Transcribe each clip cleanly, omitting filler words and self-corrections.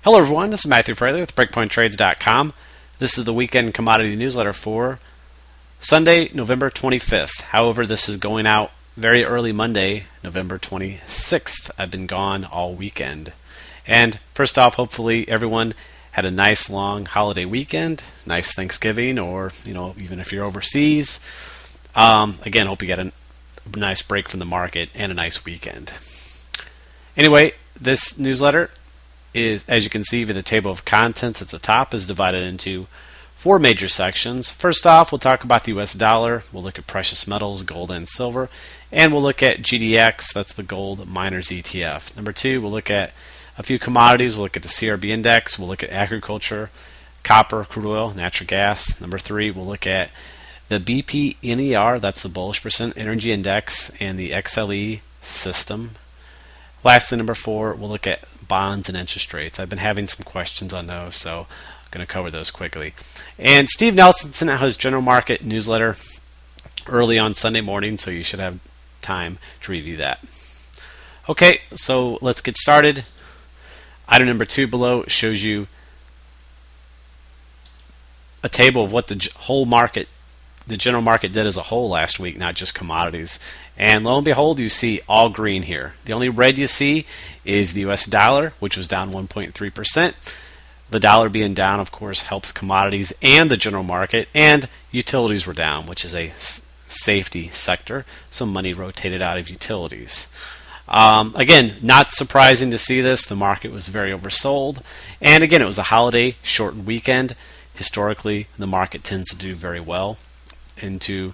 Hello everyone, this is Matthew Fraley with BreakpointTrades.com. This is the weekend commodity newsletter for Sunday, November 25th. However, this is going out very early Monday, November 26th. I've been gone all weekend. And first off, hopefully everyone had a nice long holiday weekend, nice Thanksgiving, or even if you're overseas. Again, hope you get a nice break from the market and a nice weekend. Anyway, this newsletter is, as you can see via the table of contents at the top, is divided into four major sections. First off, we'll talk about the US dollar. We'll look at precious metals, gold and silver, and we'll look at GDX, that's the gold miners ETF. Number two, we'll look at a few commodities. We'll look at the CRB index. We'll look at agriculture, copper, crude oil, natural gas. Number three, we'll look at the BPNER, that's the bullish percent energy index, and the XLE system. Lastly, number four, we'll look at bonds and interest rates. I've been having some questions on those, so I'm going to cover those quickly. And Steve Nelson sent out his general market newsletter early on Sunday morning, so you should have time to review that. Okay, so let's get started. Item number two below shows you a table of what the whole market, the general market, did as a whole last week, not just commodities. And lo and behold, you see all green here. The only red you see is the US dollar, which was down 1.3%. The dollar being down, of course, helps commodities and the general market, and utilities were down, which is a safety sector, so money rotated out of utilities. Again, not surprising to see this. The market was very oversold, and again, it was a holiday shortened weekend. Historically, the market tends to do very well into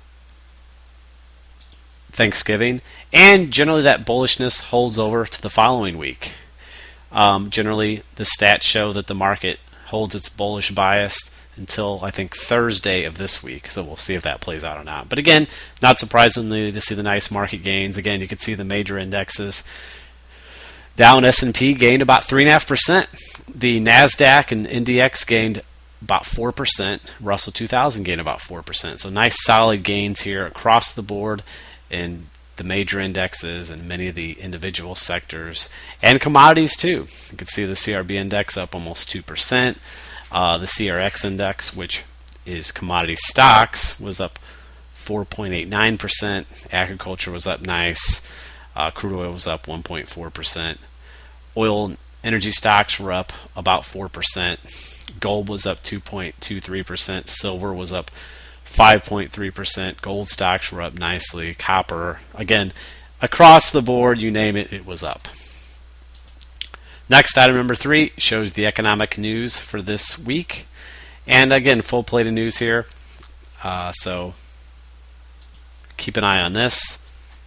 Thanksgiving, and generally that bullishness holds over to the following week. Generally, the stats show that the market holds its bullish bias until I think Thursday of this week, so we'll see if that plays out or not. But again, not surprisingly to see the nice market gains. Again, you can see the major indexes. Dow and S&P gained about 3.5%. The NASDAQ and NDX gained about 4%. Russell 2000 gained about 4%. So nice solid gains here across the board in the major indexes and many of the individual sectors, and commodities too. You can see the CRB index up almost 2%. The CRX index, which is commodity stocks, was up 4.89%. Agriculture was up nice. Crude oil was up 1.4%. Oil and energy stocks were up about 4%. Gold was up 2.23%. Silver was up 5.3%. Gold stocks were up nicely. Copper, again, across the board, you name it, it was up. Next, item number three shows the economic news for this week. And again, full plate of news here. So keep an eye on this.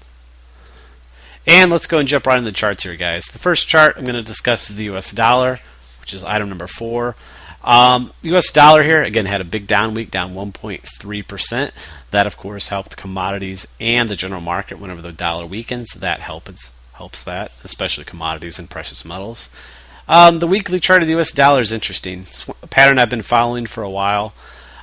And let's go and jump right into the charts here, guys. The first chart I'm going to discuss is the US dollar, which is item number four. The US dollar here, again, had a big down week, down 1.3%. That, of course, helped commodities and the general market whenever the dollar weakens. That helps that, especially commodities and precious metals. The weekly chart of the US dollar is interesting. It's a pattern I've been following for a while.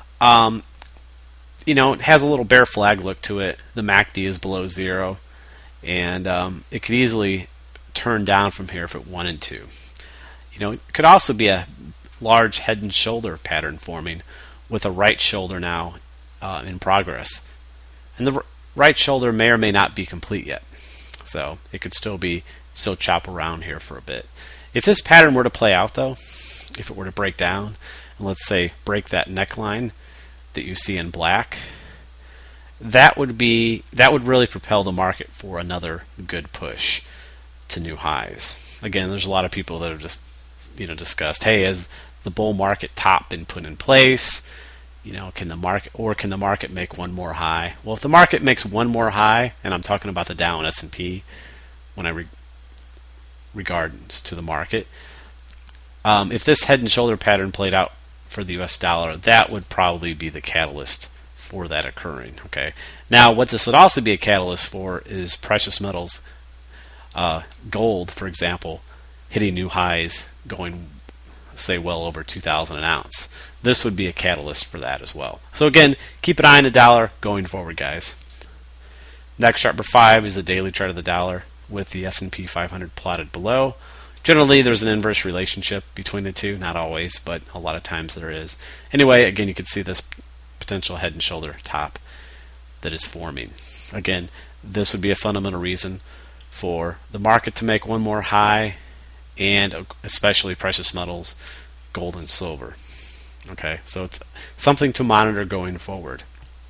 It has a little bear flag look to it. The MACD is below zero, and it could easily turn down from here if it wanted to. It could also be a large head and shoulder pattern forming with a right shoulder now in progress. And the right shoulder may or may not be complete yet. So it could still chop around here for a bit. If this pattern were to play out though, if it were to break down, and let's say break that neckline that you see in black, that would really propel the market for another good push to new highs. Again, there's a lot of people that have just discussed, hey, has the bull market top been put in place? Can the market make one more high? Well, if the market makes one more high, and I'm talking about the Dow and S&P when I regards to the market, if this head and shoulder pattern played out for the US dollar, that would probably be the catalyst for that occurring. Okay. Now, what this would also be a catalyst for is precious metals, gold, for example, hitting new highs, going, say, well over 2,000 an ounce. This would be a catalyst for that as well. So again, keep an eye on the dollar going forward, guys. Next, chart number 5 is the daily chart of the dollar with the S&P 500 plotted below. Generally, there's an inverse relationship between the two. Not always, but a lot of times there is. Anyway, again, you can see this potential head and shoulder top that is forming. Again, this would be a fundamental reason for the market to make one more high, and especially precious metals, gold and silver. Okay, so it's something to monitor going forward.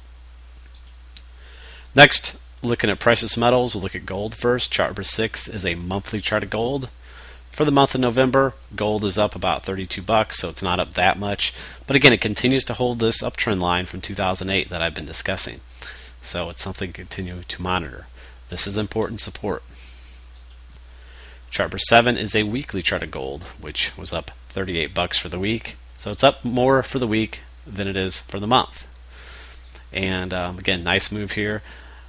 Next, looking at precious metals, we'll look at gold first. Chart number 6 is a monthly chart of gold. For the month of November, gold is up about $32, so it's not up that much. But again, it continues to hold this uptrend line from 2008 that I've been discussing. So it's something to continue to monitor. This is important support. Chart number 7 is a weekly chart of gold, which was up $38 for the week. So it's up more for the week than it is for the month. And again, nice move here.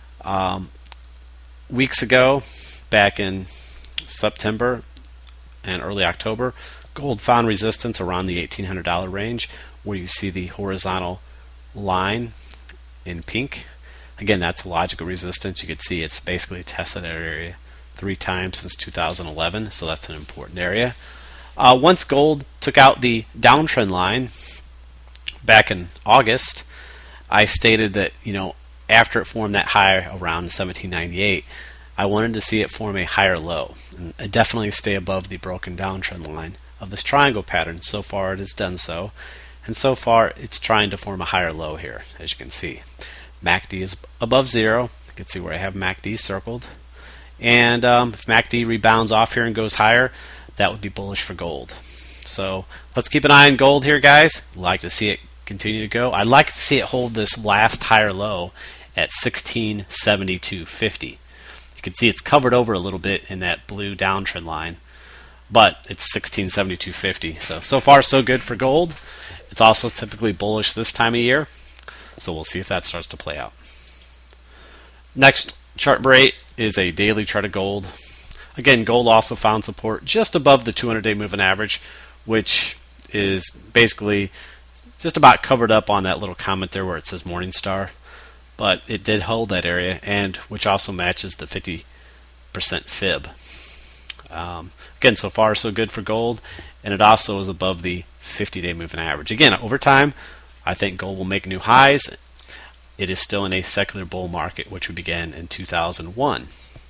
Weeks ago, back in September and early October, gold found resistance around the $1,800 range, where you see the horizontal line in pink. Again, that's logical resistance. You can see it's basically tested that area 3 times since 2011, so that's an important area. Once gold took out the downtrend line back in August, I stated that, after it formed that high around 1798, I wanted to see it form a higher low and definitely stay above the broken downtrend line of this triangle pattern. So far it has done so, and so far it's trying to form a higher low here, as you can see. MACD is above 0. You can see where I have MACD circled, and if MACD rebounds off here and goes higher, that would be bullish for gold. So let's keep an eye on gold here, guys. I'd like to see it continue to go. I'd like to see it hold this last higher low at 1672.50. You can see it's covered over a little bit in that blue downtrend line, but it's 1672.50. So far so good for gold. It's also typically bullish this time of year, so we'll see if that starts to play out. Next, chart number 8 is a daily chart of gold. Again, gold also found support just above the 200-day moving average, which is basically just about covered up on that little comment there where it says Morningstar. But it did hold that area, and which also matches the 50% fib. Again, so far so good for gold, and it also is above the 50-day moving average. Again, over time, I think gold will make new highs. It is still in a secular bull market, which we began in 2001.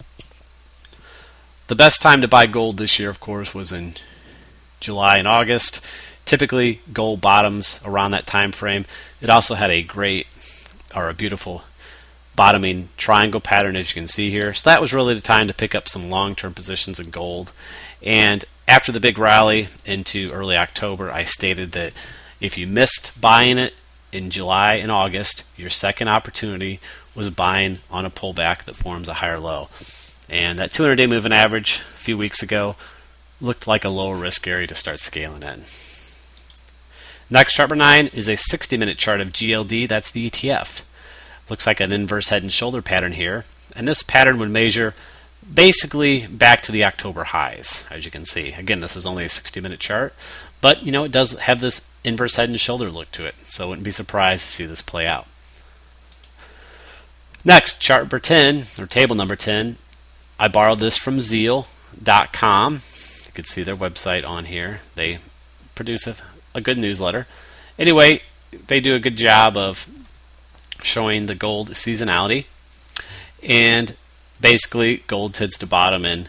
The best time to buy gold this year, of course, was in July and August. Typically, gold bottoms around that time frame. It also had a beautiful bottoming triangle pattern, as you can see here. So that was really the time to pick up some long-term positions in gold. And after the big rally into early October, I stated that if you missed buying it in July and August, your second opportunity was buying on a pullback that forms a higher low. And that 200-day moving average a few weeks ago looked like a lower risk area to start scaling in. Next, chart number 9 is a 60-minute chart of GLD. That's the ETF. Looks like an inverse head and shoulder pattern here. And this pattern would measure basically back to the October highs, as you can see. Again, this is only a 60-minute chart, but it does have this inverse head and shoulder look to it, so I wouldn't be surprised to see this play out. Next, chart number 10, or table number 10. I borrowed this from Zeal.com. You can see their website on here. They produce a good newsletter. Anyway, they do a good job of showing the gold seasonality. And basically, gold tends to bottom in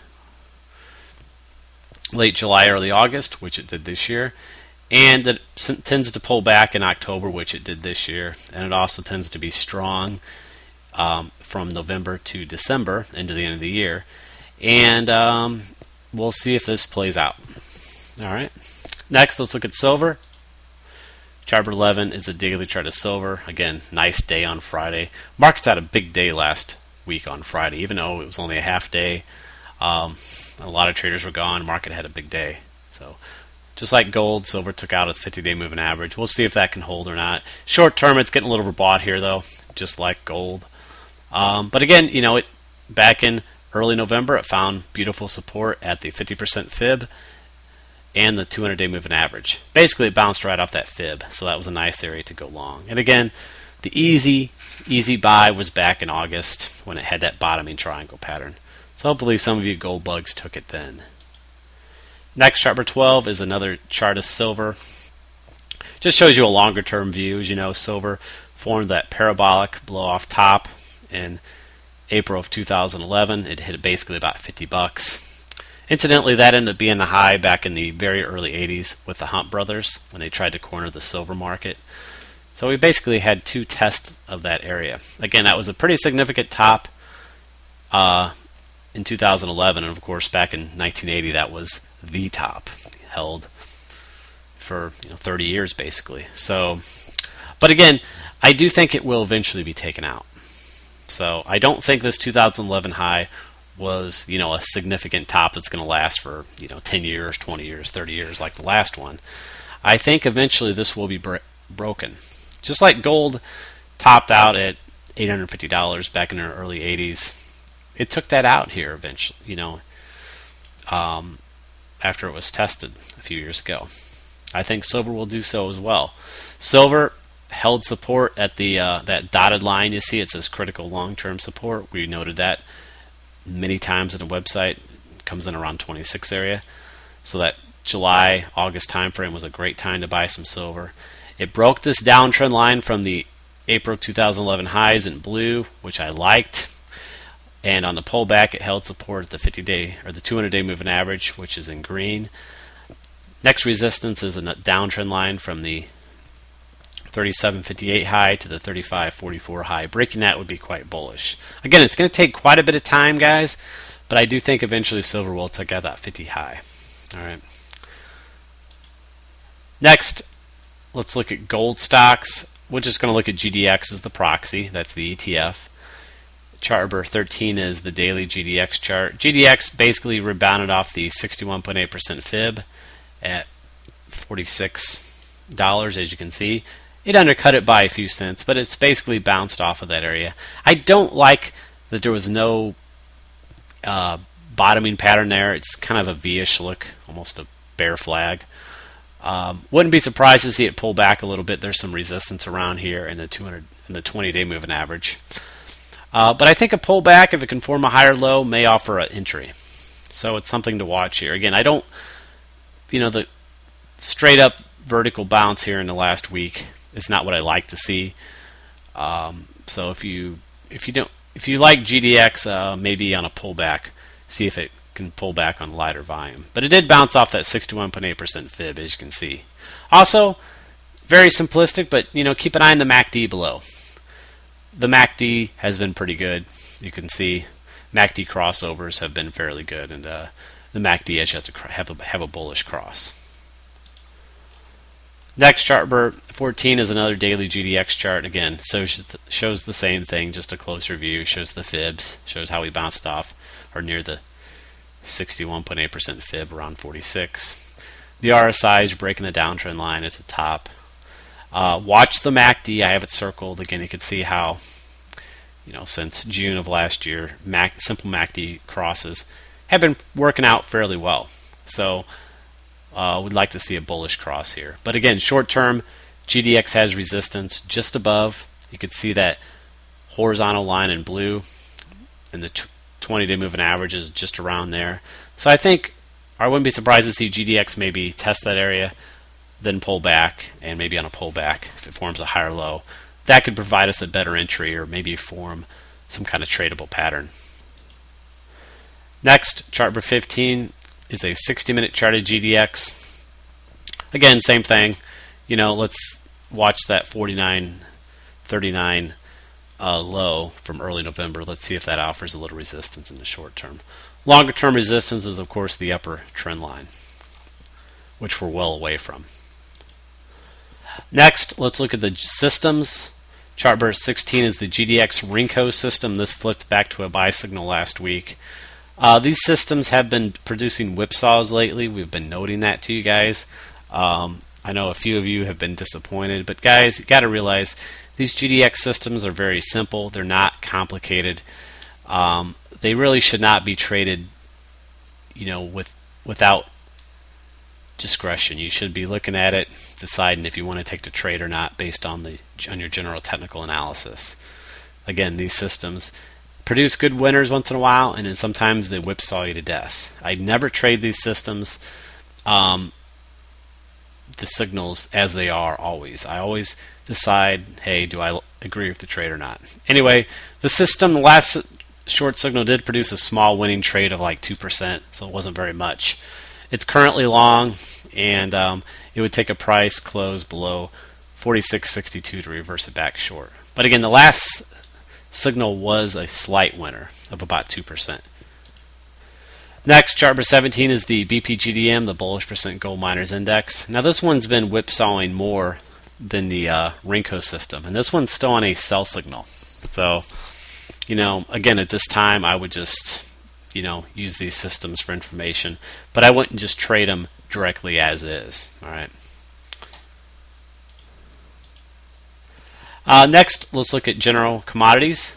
late July, early August, which it did this year. And it tends to pull back in October, which it did this year. And it also tends to be strong from November to December into the end of the year. And we'll see if this plays out. All right. Next, let's look at silver. Chart number 11 is a daily chart of silver. Again, nice day on Friday. Markets had a big day last week on Friday, even though it was only a half day. A lot of traders were gone. Market had a big day. So just like gold, silver took out its 50-day moving average. We'll see if that can hold or not. Short term, it's getting a little overbought here, though, just like gold. But again, back in early November, it found beautiful support at the 50% fib and the 200-day moving average. Basically, it bounced right off that fib, so that was a nice area to go long. And again, the easy buy was back in August when it had that bottoming triangle pattern. So hopefully some of you gold bugs took it then. Next, chart number 12 is another chart of silver. Just shows you a longer term view. As you know, silver formed that parabolic blow off top in April of 2011. It hit basically about $50. Incidentally, that ended up being the high back in the very early 80s with the Hunt brothers when they tried to corner the silver market. So we basically had two tests of that area. Again, that was a pretty significant top in 2011, and of course back in 1980 that was the top, held for 30 years basically. So, but again, I do think it will eventually be taken out. So I don't think this 2011 high was a significant top that's going to last for 10 years, 20 years, 30 years like the last one. I think eventually this will be broken. Just like gold topped out at $850 back in the early 80s. It took that out here eventually, after it was tested a few years ago. I think silver will do so as well. Silver held support at the that dotted line you see. It says critical long-term support. We noted that many times in the website. It comes in around 26 area. So that July, August time frame was a great time to buy some silver. It broke this downtrend line from the April 2011 highs in blue, which I liked. And on the pullback, it held support at the 50-day or the 200-day moving average, which is in green. Next resistance is a downtrend line from the 37.58 high to the 35.44 high. Breaking that would be quite bullish. Again, it's going to take quite a bit of time, guys, but I do think eventually silver will take out that 50 high. All right. Next, let's look at gold stocks. We're just going to look at GDX as the proxy. That's the ETF. Chart number 13 is the daily GDX chart. GDX basically rebounded off the 61.8% fib at $46, as you can see. It undercut it by a few cents, but it's basically bounced off of that area. I don't like that there was no bottoming pattern there. It's kind of a V-ish look, almost a bear flag. Wouldn't be surprised to see it pull back a little bit. There's some resistance around here in the 200 and the 20-day moving average. But I think a pullback, if it can form a higher low, may offer an entry. So it's something to watch here. Again, I don't, the straight up vertical bounce here in the last week is not what I like to see. So if you like GDX, maybe on a pullback, see if it can pull back on lighter volume. But it did bounce off that 61.8% fib, as you can see. Also, very simplistic, but keep an eye on the MACD below. The MACD has been pretty good. You can see MACD crossovers have been fairly good, and the MACD has yet to have a bullish cross. Next, chart number 14 is another daily GDX chart. Again, so shows the same thing, just a closer view. Shows the fibs, shows how we bounced off or near the 61.8% fib around 46. The RSI is breaking the downtrend line at the top. Watch the MACD. I have it circled. Again, you can see how, since June of last year, simple MACD crosses have been working out fairly well. So we'd like to see a bullish cross here. But again, short term, GDX has resistance just above. You can see that horizontal line in blue, and the 20-day moving average is just around there. So I think I wouldn't be surprised to see GDX maybe test that area, then pull back, and maybe on a pullback, if it forms a higher low, that could provide us a better entry or maybe form some kind of tradable pattern. Next, chart number 15 is a 60-minute chart of GDX. Again, same thing. Let's watch that 49.39 low from early November. Let's see if that offers a little resistance in the short term. Longer term resistance is, of course, the upper trend line, which we're well away from. Next, let's look at the systems. Chart number 16 is the GDX Renko system. This flipped back to a buy signal last week. These systems have been producing whipsaws lately. We've been noting that to you guys. I know a few of you have been disappointed, but guys, you got to realize these GDX systems are very simple. They're not complicated. They really should not be traded, without discretion. You should be looking at it, deciding if you want to take the trade or not based on your general technical analysis. Again, these systems produce good winners once in a while, and then sometimes they whipsaw you to death. I never trade these systems. the signals as they are always. I always decide, hey, do I agree with the trade or not? Anyway, the system, the last short signal did produce a small winning trade of like 2%, so it wasn't very much. It's currently long, and it would take a price close below 46.62 to reverse it back short. But again, the last signal was a slight winner of about 2%. Next, chart number 17 is the BPGDM, the Bullish Percent Gold Miners Index. Now this one's been whipsawing more than the Renko system, and this one's still on a sell signal. So, again, at this time I would just, use these systems for information, but I wouldn't just trade them directly as is. All right. Next, let's look at general commodities.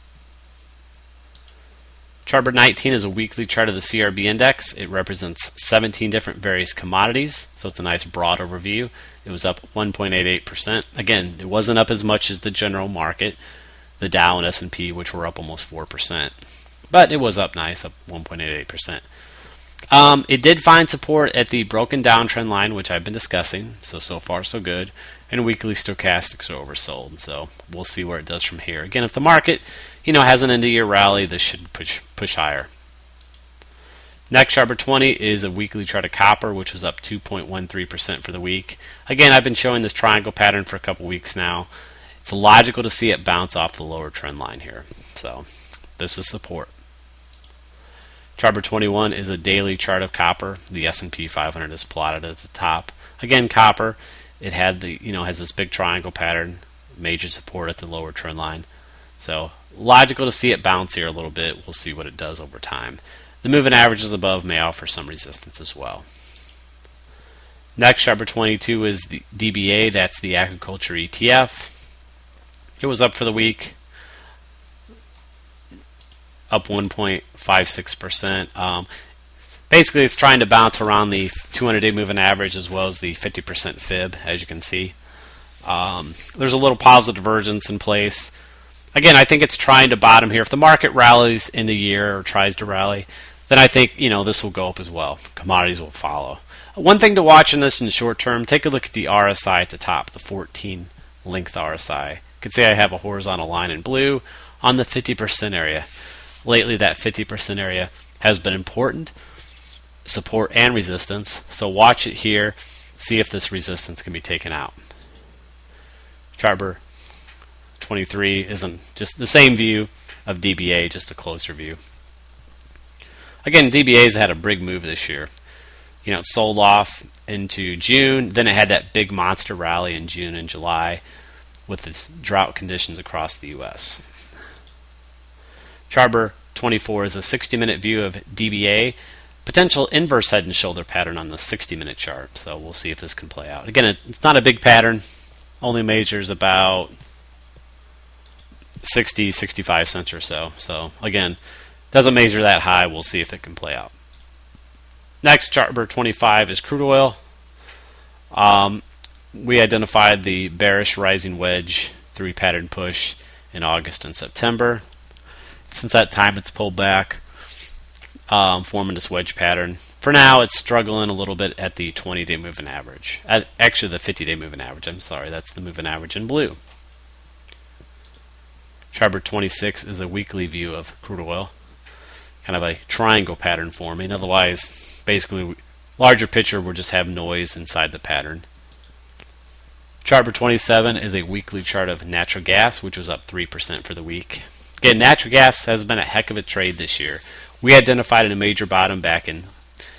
Chart number 19 is a weekly chart of the CRB index. It represents 17 different various commodities, so it's a nice broad overview. It was up 1.88%. Again, it wasn't up as much as the general market, the Dow and S&P, which were up almost 4%. But it was up nice, up 1.88%. It did find support at the broken downtrend line, which I've been discussing, so far so good. And weekly stochastics are oversold, so we'll see where it does from here. Again, if the market, has an end-of-year rally, this should push higher. Next, chart number 20 is a weekly chart of copper, which was up 2.13% for the week. Again, I've been showing this triangle pattern for a couple weeks now. It's logical to see it bounce off the lower trend line here. So this is support. Chart number 21 is a daily chart of copper. The S&P 500 is plotted at the top. Again, copper, it had has this big triangle pattern, major support at the lower trend line. So logical to see it bounce here a little bit. We'll see what it does over time. The moving averages above may offer some resistance as well. Next, chart number 22 is the DBA. That's the agriculture ETF. It was up for the week, up 1.56%. Basically, it's trying to bounce around the 200-day moving average as well as the 50% fib, as you can see. There's a little positive divergence in place. Again, I think it's trying to bottom here. If the market rallies in a year or tries to rally, then I think this will go up as well. Commodities will follow. One thing to watch in this in the short term, take a look at the RSI at the top, the 14 length RSI. You can see I have a horizontal line in blue on the 50% area. Lately, that 50% area has been important, support and resistance. So watch it here, see if this resistance can be taken out. Chart number 23 isn't just the same view of DBA, just a closer view. Again, DBA's had a big move this year. It sold off into June, then it had that big monster rally in June and July with its drought conditions across the U.S. Chart number 24 is a 60-minute view of DBA. Potential inverse head and shoulder pattern on the 60-minute chart. So we'll see if this can play out. Again, it's not a big pattern. Only measures about 65 cents or so. So again, doesn't measure that high. We'll see if it can play out. Next, chart number 25 is crude oil. We identified the bearish rising wedge 3 pattern push in August and September. Since that time, it's pulled back, forming this wedge pattern. For now, it's struggling a little bit at the 20-day moving average. Actually, the 50-day moving average. I'm sorry, that's the moving average in blue. Chart number 26 is a weekly view of crude oil. Kind of a triangle pattern forming. Otherwise, basically, larger picture, we'll just have noise inside the pattern. Chart number 27 is a weekly chart of natural gas, which was up 3% for the week. Again, natural gas has been a heck of a trade this year. We identified a major bottom back in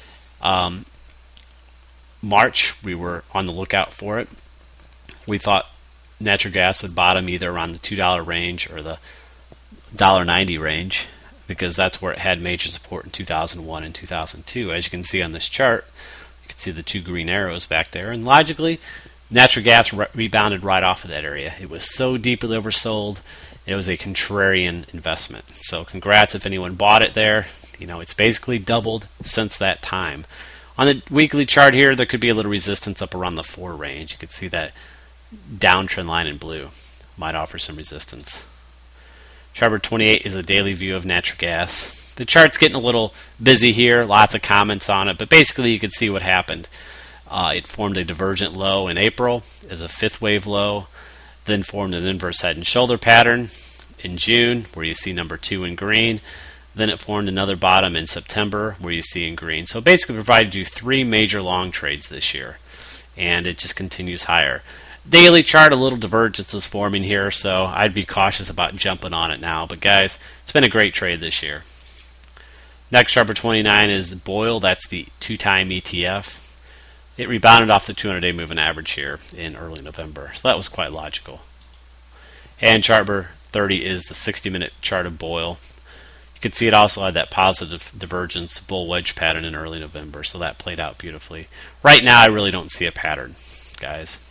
March. We were on the lookout for it. We thought natural gas would bottom either around the $2 range or the $1.90 range, because that's where it had major support in 2001 and 2002. As you can see on this chart, you can see the 2 green arrows back there, and logically, natural gas rebounded right off of that area. It was so deeply oversold, it was a contrarian investment. So congrats if anyone bought it there. It's basically doubled since that time. On the weekly chart here, there could be a little resistance up around the 4 range. You could see that downtrend line in blue might offer some resistance. Chart number 28 is a daily view of natural gas. The chart's getting a little busy here, lots of comments on it, but basically you can see what happened. It formed a divergent low in April as a fifth wave low, then formed an inverse head and shoulder pattern in June, where you see number 2 in green. Then it formed another bottom in September, where you see in green. So basically provided you 3 major long trades this year, and it just continues higher. Daily chart, a little divergence is forming here, so I'd be cautious about jumping on it now. But guys, it's been a great trade this year. Next chart for 29 is BOIL. That's the 2-time ETF. It rebounded off the 200-day moving average here in early November, so that was quite logical. And chart number 30 is the 60-minute chart of BOIL. You can see it also had that positive divergence bull wedge pattern in early November, so that played out beautifully. Right now, I really don't see a pattern, guys.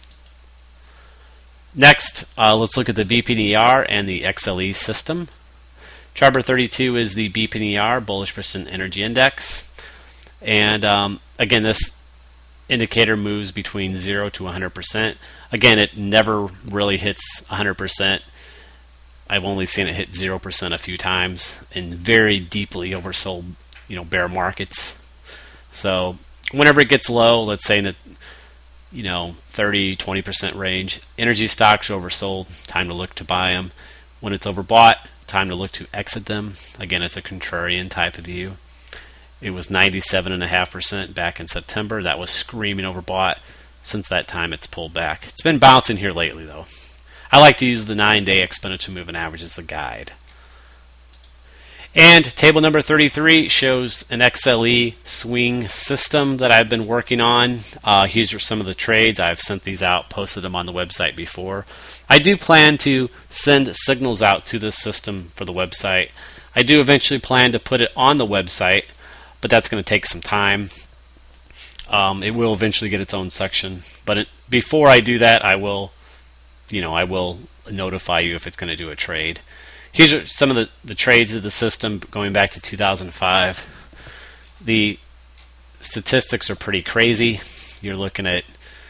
Next, let's look at the BPNER and the XLE system. Chart number 32 is the BPNER, Bullish Percent Energy Index. And again, this indicator moves between 0 to 100%. Again, it never really hits 100%. I've only seen it hit 0% a few times in very deeply oversold, bear markets. So whenever it gets low, let's say in the 30-20% range, energy stocks are oversold, time to look to buy them. When it's overbought, time to look to exit them. Again, it's a contrarian type of view. It was 97.5% back in September. That was screaming overbought. Since that time, it's pulled back. It's been bouncing here lately, though. I like to use the 9-day exponential moving average as the guide. And table number 33 shows an XLE swing system that I've been working on. Here are some of the trades. I've sent these out, posted them on the website before. I do plan to send signals out to this system for the website. I do eventually plan to put it on the website, but that's going to take some time. It will eventually get its own section. But before I do that, I will notify you if it's going to do a trade. Here's are some of the trades of the system going back to 2005. The statistics are pretty crazy. You're looking at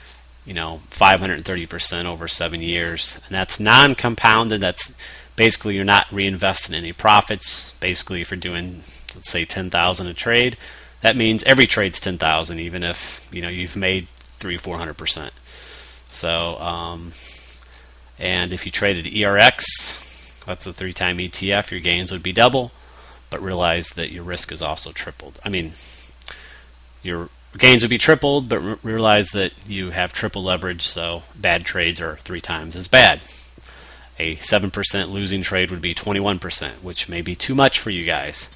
530% over 7 years, and that's non-compounded. That's basically you're not reinvesting any profits. Basically, if you're doing, let's say, 10,000 a trade, that means every trade's 10,000, even if you've made 300-400%. So, and if you traded ERX, that's a 3-time ETF, your gains would be double, but realize that your risk is also tripled. I mean, your gains would be tripled, but realize that you have triple leverage, so bad trades are 3 times as bad. A 7% losing trade would be 21%, which may be too much for you guys.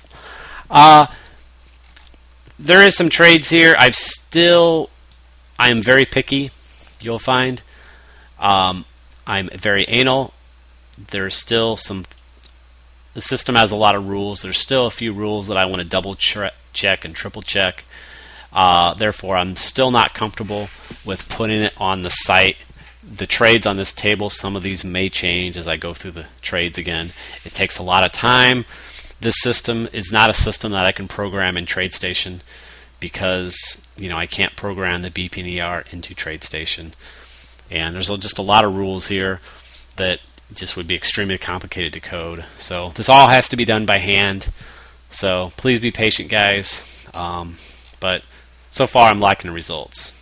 There is some trades here. I am very picky, you'll find. I'm very anal. There's still the system has a lot of rules. There's still a few rules that I want to double check and triple check. Therefore, I'm still not comfortable with putting it on the site. The trades on this table, some of these may change as I go through the trades again. It takes a lot of time. This system is not a system that I can program in TradeStation because I can't program the BPNER into TradeStation. And there's just a lot of rules here that just would be extremely complicated to code. So this all has to be done by hand. So please be patient, guys. But so far I'm liking the results.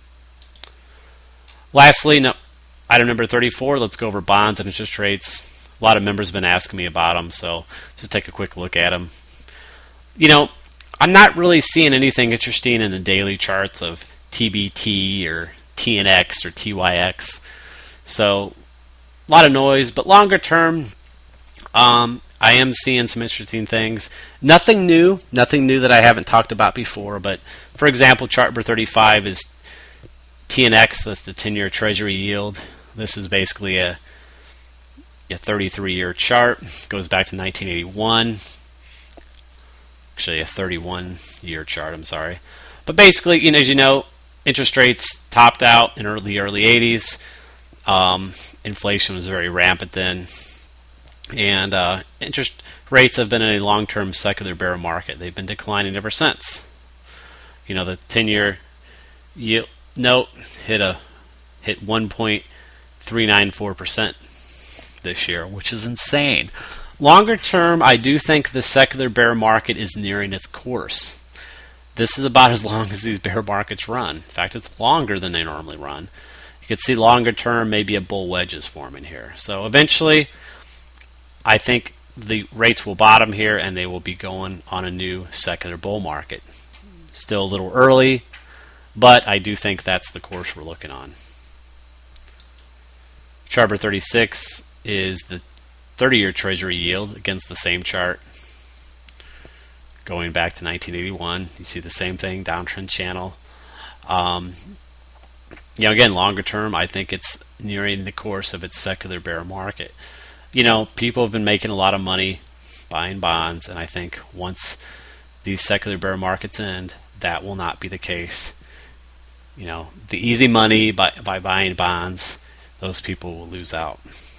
Lastly, item number 34, let's go over bonds and interest rates. A lot of members have been asking me about them, so just take a quick look at them. I'm not really seeing anything interesting in the daily charts of TBT or TNX or TYX. So a lot of noise, but longer term, I am seeing some interesting things. Nothing new that I haven't talked about before, but for example, chart number 35 is TNX, that's the 10-year Treasury yield. This is basically a 33-year chart. It goes back to 1981. Actually, a 31-year chart, I'm sorry. But basically, as you know, interest rates topped out in the early 80s. Inflation was very rampant then. And interest rates have been in a long-term secular bear market. They've been declining ever since. The 10-year yield note hit 1.394% this year, which is insane. Longer term, I do think the secular bear market is nearing its course. This is about as long as these bear markets run. In fact, it's longer than they normally run. You could see longer term, maybe a bull wedge is forming here. So eventually, I think the rates will bottom here and they will be going on a new secular bull market. Still a little early, but I do think that's the course we're looking on. Chart number 36 is the 30-year Treasury yield against the same chart. Going back to 1981, you see the same thing, downtrend channel. Again, longer term, I think it's nearing the course of its secular bear market. People have been making a lot of money buying bonds, and I think once these secular bear markets end, that will not be the case. The easy money by buying bonds, those people will lose out.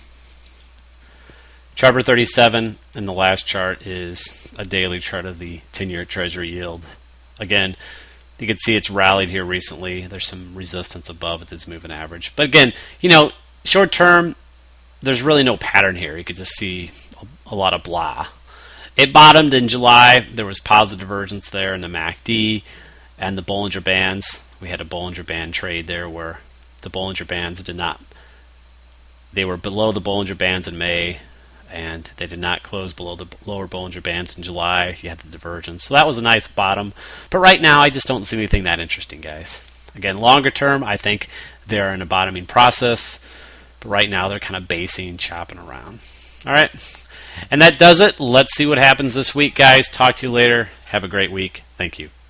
Chart number 37 and the last chart is a daily chart of the 10-year Treasury yield. Again, you can see it's rallied here recently. There's some resistance above this moving average. But again, short term, there's really no pattern here. You could just see a lot of blah. It bottomed in July. There was positive divergence there in the MACD and the Bollinger Bands. We had a Bollinger Band trade there where the Bollinger Bands they were below the Bollinger Bands in May, and they did not close below the lower Bollinger Bands in July. You had the divergence. So that was a nice bottom. But right now, I just don't see anything that interesting, guys. Again, longer term, I think they're in a bottoming process. But right now, they're kind of basing, chopping around. All right. And that does it. Let's see what happens this week, guys. Talk to you later. Have a great week. Thank you.